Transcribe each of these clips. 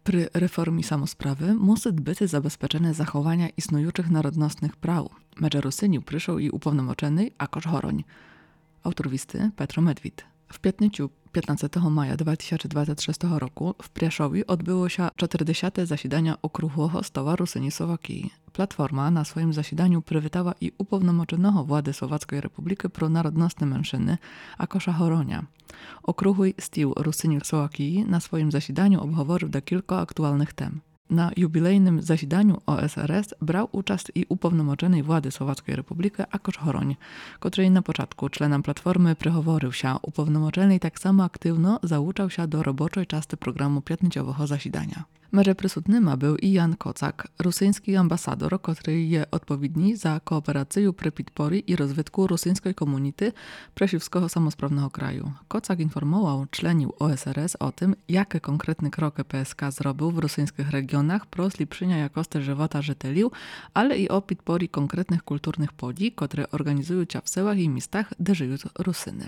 При реформі самосправи мусить бути забезпечене заховання існуючих народностних прав. Медже русинів прийшов і уповномочений Акош Горонь. Автор вісти Петро Медвід. W piatniczu 15 maja 2026 roku w Prieszowie odbyło się 40. zasiedania Okrugłego Stoła Rusyni Słowakii. Platforma na swoim zasiedaniu przywitała i upełnomoczonego władzy Słowackiej Republiki pro narodnostne mężczyzny Akosza Horonia. Okrugły Stół Rusyni Słowakii na swoim zasiedaniu obговорив do kilku aktualnych tem. Na jubilejnym zasiedaniu OSRS brał udział i upełnomoczonej władzy Słowackiej Republiki Akos Horoń, który na początku czlenom Platformy przychoworzył się. Upełnomoczonej tak samo aktywno zauczał się do roboczej części programu piatnicowego zasiedania. Merze prysutnyma był i Jan Kocak, rosyjski ambasador, który jest odpowiedni za kooperację przy podporze i rozwitku rosyjskiej komunity przeciwskiego samosprawnego kraju. Kocak informował członów OSRS o tym, jakie konkretne kroki PSK zrobił w rosyjskich regionach pro zlepszenia jakości żywota żyteli, ale i o podporze konkretnych kulturnych podzi, które organizują się w sełach i miastach, gdzie żyją Rusyny.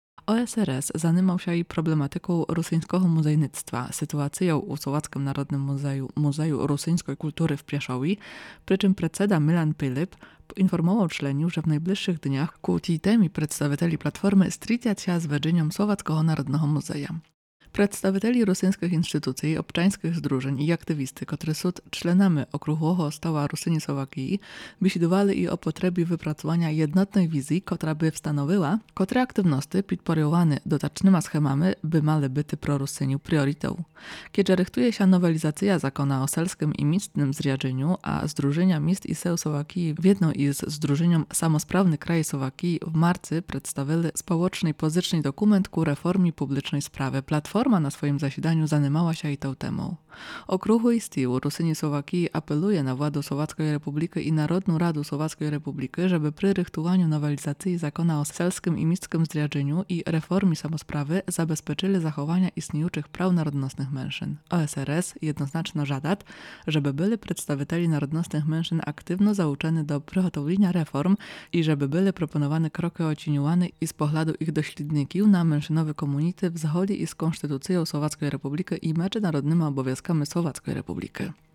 OSRS zajmował się i problematyką rosyjskiego muzejnictwa, sytuacją u Słowackim Narodnym Muzeum Rosyjskiej Kultury w Prieszowie, przy czym predseda Milan Pilip poinformował członów, że w najbliższych dniach ku tej temie przedstawicieli Platformy stritać się z wedzeniem Słowackiego Narodnego Muzeum. Przedstawicieli rosyjskich instytucji, obczańskich zdrużeń i aktywisty, którzy są członami Okrugłego Stoła Rusyni Słowakii, bisidowali i o potrzebie wypracowania jednotnej wizji, która by stanowiła, które aktywności podporowane dotacznymi schemami by miały być pro Rusyniów priorytetą. Kiedy rychtuje się nowelizacja zakona o selskim i miestnym zriadzeniu, a Zdrużenia Miast i Seł Słowakii w jedno i z Zdrużeniem Samosprawny Kraj Słowakii w marcu przedstawili społeczny pozyczny dokument ku reformie publicznej sprawy. Platforma na swoim zasiedaniu zajmowała się i tą temą. Okrugły Stół Rusyni Słowakii apeluje na władzę Słowackiej Republiki i Narodną Radę Słowackiej Republiki, żeby przy rychtowaniu nowelizacji zakona o selskim i miejskim zriadzeniu i reformie samosprawy zabezpieczyli zachowania istniejących praw narodnostnych mężczyzn. OSRS jednoznacznie żada, żeby byli przedstawicieli narodnostnych mężczyzn aktywno zauczeni do przygotowania reform i żeby były proponowane kroki ocenione i z poglądu ich dośledników na mężczyznowe komunity w zgodzie i z Konstytucją Słowackiej Republiki i międzynarodnymi obowiązkami Słowackiej Republiki.